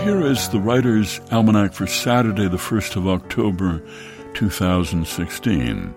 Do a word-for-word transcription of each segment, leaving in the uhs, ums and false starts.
here is the Writer's Almanac for Saturday, the first of October, two thousand sixteen.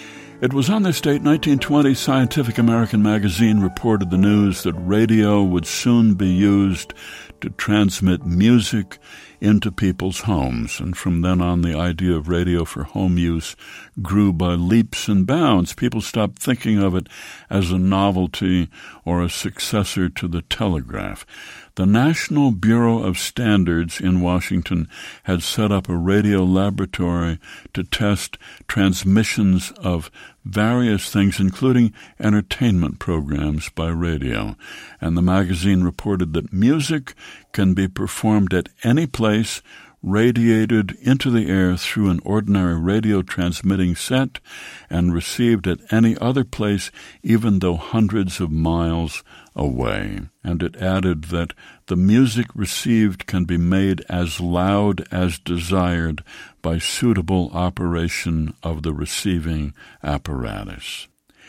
It was on this date, nineteen twenty, Scientific American magazine reported the news that radio would soon be used to transmit music into people's homes. And from then on, the idea of radio for home use grew by leaps and bounds. People stopped thinking of it as a novelty or a successor to the telegraph. The National Bureau of Standards in Washington had set up a radio laboratory to test transmissions of various things, including entertainment programs by radio. And the magazine reported that music can be performed at any place, radiated into the air through an ordinary radio transmitting set, and received at any other place, even though hundreds of miles away. And it added that the music received can be made as loud as desired by suitable operation of the receiving apparatus.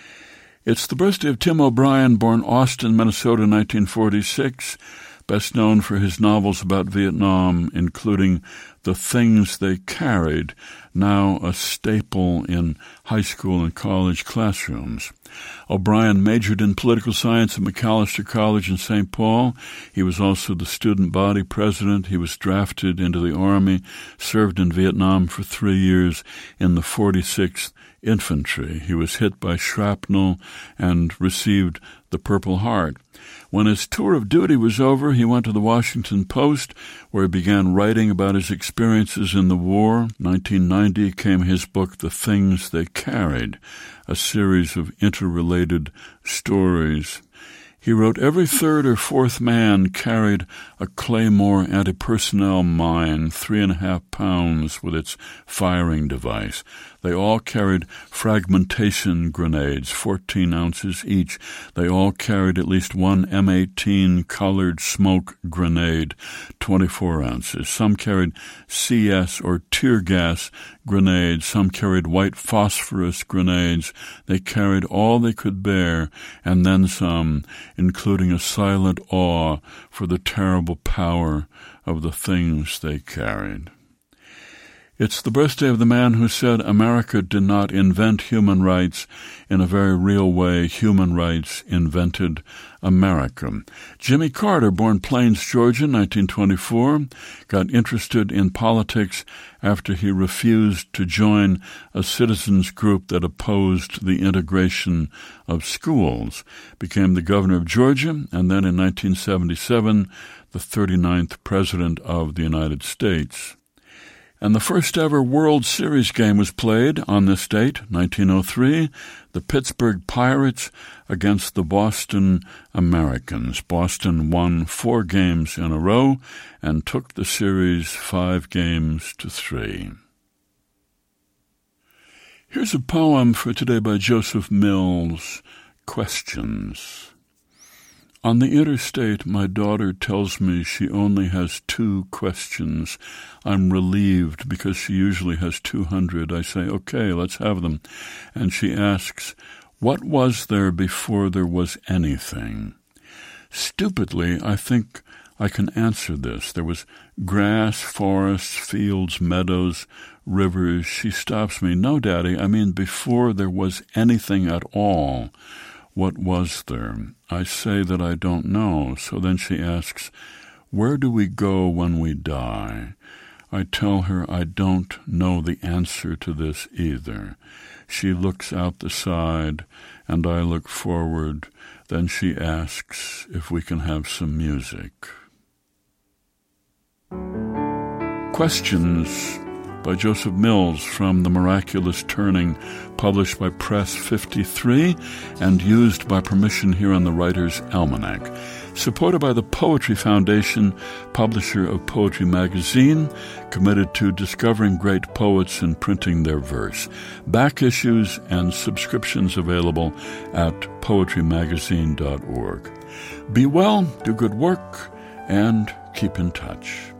It's the birthday of Tim O'Brien, born Austin, Minnesota, nineteen forty-six, best known for his novels about Vietnam, including The Things They Carried, now a staple in high school and college classrooms. O'Brien majored in political science at Macalester College in Saint Paul. He was also the student body president. He was drafted into the Army, served in Vietnam for three years in the forty-sixth Infantry. He was hit by shrapnel and received the Purple Heart. When his tour of duty was over, he went to the Washington Post, where he began writing about his experiences in the war. nineteen ninety came his book, The Things They Carried, a series of interrelated stories. He wrote, every third or fourth man carried a Claymore anti-personnel mine, three and a half pounds with its firing device. They all carried fragmentation grenades, fourteen ounces each. They all carried at least one M eighteen colored smoke grenade, twenty-four ounces. Some carried C S or tear gas grenades. Some carried white phosphorus grenades. They carried all they could bear, and then some, including a silent awe for the terrible power of the things they carried. It's the birthday of the man who said America did not invent human rights. In a very real way, human rights invented America. Jimmy Carter, born Plains, Georgia, nineteen twenty-four, got interested in politics after he refused to join a citizens group that opposed the integration of schools, became the governor of Georgia, and then in nineteen seventy-seven, the thirty-ninth president of the United States. And the first ever World Series game was played on this date, nineteen oh three, the Pittsburgh Pirates against the Boston Americans. Boston won four games in a row and took the series five games to three. Here's a poem for today by Joseph Mills, Questions. On the interstate, my daughter tells me she only has two questions. I'm relieved because she usually has two hundred. I say, okay, let's have them. And she asks, what was there before there was anything? Stupidly, I think I can answer this. There was grass, forests, fields, meadows, rivers. She stops me. No, Daddy, I mean before there was anything at all. What was there? I say that I don't know. So then she asks, where do we go when we die? I tell her I don't know the answer to this either. She looks out the side, and I look forward. Then she asks if we can have some music. Questions by Joseph Mills from The Miraculous Turning, published by Press fifty-three and used by permission here on the Writer's Almanac. Supported by the Poetry Foundation, publisher of Poetry Magazine, committed to discovering great poets and printing their verse. Back issues and subscriptions available at poetry magazine dot org. Be well, do good work, and keep in touch.